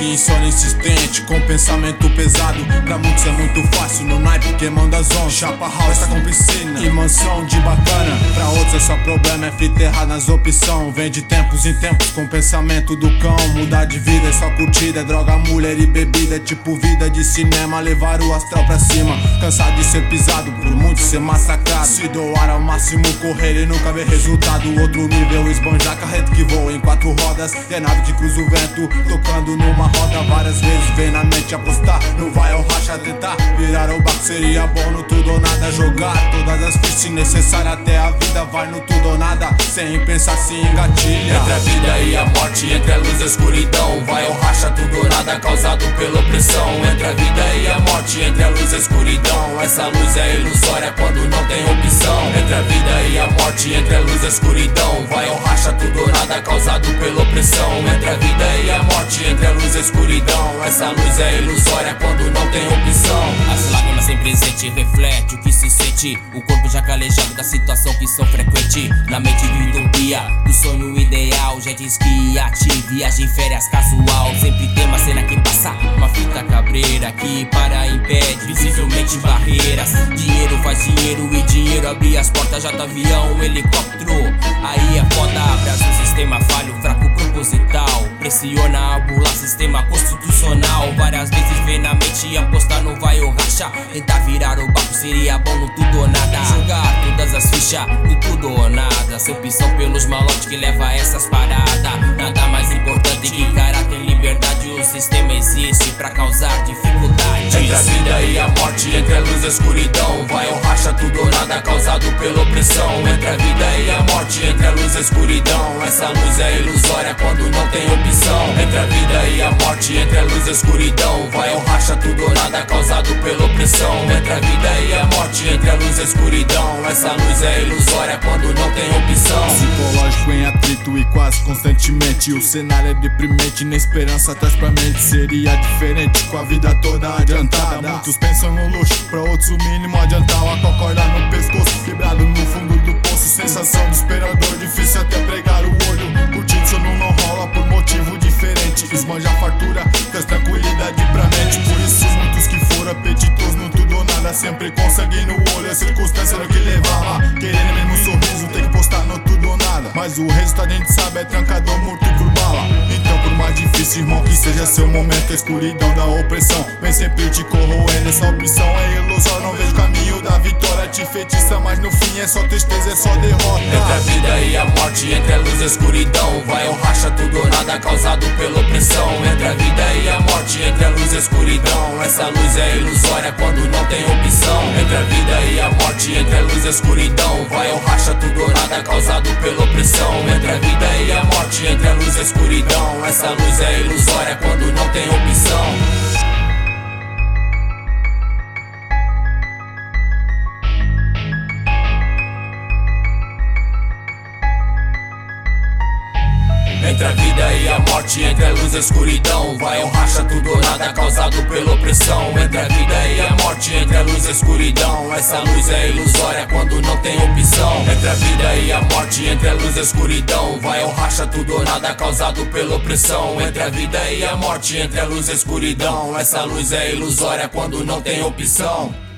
que insônia insistente, com pensamento pesado. Pra muitos é muito fácil, no naipe queimando as ondas. Chapa house tá com piscina e mansão de bacana. Pra outros é só problema, é fita errada nas opções. Vem de tempos em tempos com pensamento do cão. Mudar de vida é só curtida, é droga, mulher e bebida. É tipo vida de cinema, levar o astral pra cima. Cansado de ser pisado, por muitos ser massacrado. Se doar ao máximo, correr e nunca ver resultado. Outro nível, esbanjar carreto que voa em 4 rodas. E é nave que cruza o vento, tocando numa roda. Várias vezes vem na mente apostar, não vai ao racha tentar virar o barco, seria bom no tudo ou nada. Jogar todas as fichas necessárias até a vida, vai no tudo ou nada, sem pensar se engatilha. Entre a vida e a morte, entre a luz e a escuridão, vai ao racha tudo ou nada, causado pela opressão. Entre a vida e a morte, entre a luz e a escuridão, essa luz é ilusória quando não tem opção. Entre a vida e a morte, entre a luz e a escuridão, vai ao racha tudo ou nada, causado pela opressão. Entre a vida e a morte, entre a luz e a escuridão, essa luz é ilusória quando não tem opção. As lágrimas sem presente reflete o que se sente, o corpo já calejado da situação que são frequente. Na mente vive utopia do sonho ideal, jet ski, iate, viagem, férias casual. Sempre tem uma cena que passa, uma fita cabreira que para impede visivelmente barreiras. Dinheiro faz dinheiro e dinheiro abre as portas, jato, avião, helicóptero. Aí é foda, abraça o sistema falho, fraco proposital, pressiona a bula, sistema constitucional. Várias vezes vem na mente apostar no vai ou racha, tentar virar o barco seria bom no tudo ou nada. Jogar todas as fichas no tudo ou nada, ser opção pelos malotes que leva a essas paradas. Nada mais importante que caráter e liberdade, o sistema existe pra causar dificuldades. Entre a vida e a morte, entre a luz e a escuridão, vai ao racha tudo ou nada, causado pela opressão. Entre a vida e a morte, entre a luz e a escuridão, essa luz é ilusória quando não tem opção. Entre a vida e a morte, entre a luz e a escuridão, vai ao racha tudo ou nada, causado pela opressão. Entre a vida e a morte, entre a luz e a escuridão, essa luz é ilusória quando não tem opção. Psicológico em atrito e quase constantemente, o cenário é deprimente, na esperança traz pra mente. Seria diferente com a vida toda adiantada. Muitos pensam no luxo, pra outros o mínimo adiantar. Uma corda no pescoço, quebrado no fundo do poço. Sensação desesperador, difícil até pregar o olho. Curtindo sono não rola por motivo diferente. Esbanja a fartura, traz tranquilidade pra mente. Por isso muitos que foram apetitos no tudo ou nada, sempre com sangue no olho, a circunstância era o que levava. Querendo mesmo um sorriso, tem que postar no tudo ou nada, mas o resultado a gente sabe, é trancador morto por bala. Então por mais difícil, irmão, que seja seu momento, a escuridão da opressão vem sempre te corroendo. Essa opção é ilusória, não vejo caminho da vitória. Te feitiça, mas no fim é só tristeza, é só derrota. Entre a vida e a morte, entre a luz e a escuridão, vai ao racha tudo ou nada, causado pela opressão. Entre a vida e a morte, entre a luz e a escuridão, essa luz é ilusória quando não tem opção. Entre a vida e a morte, entre a luz e a escuridão, vai ao racha tudo ou nada, causado pela opressão. Entre a vida e a morte, entre a luz e a escuridão, essa luz é ilusória quando não tem opção. Entre a vida e a morte, entre a luz e a escuridão, vai ao racha tudo ou nada, causado pela opressão. Entre a vida e a morte, entre a luz e a escuridão, essa luz é ilusória quando não tem opção. Entre a vida e a morte, entre a luz e a escuridão, vai ao racha tudo ou nada, causado pela opressão. Entre a vida e a morte, entre a luz e a escuridão, essa luz é ilusória quando não tem opção.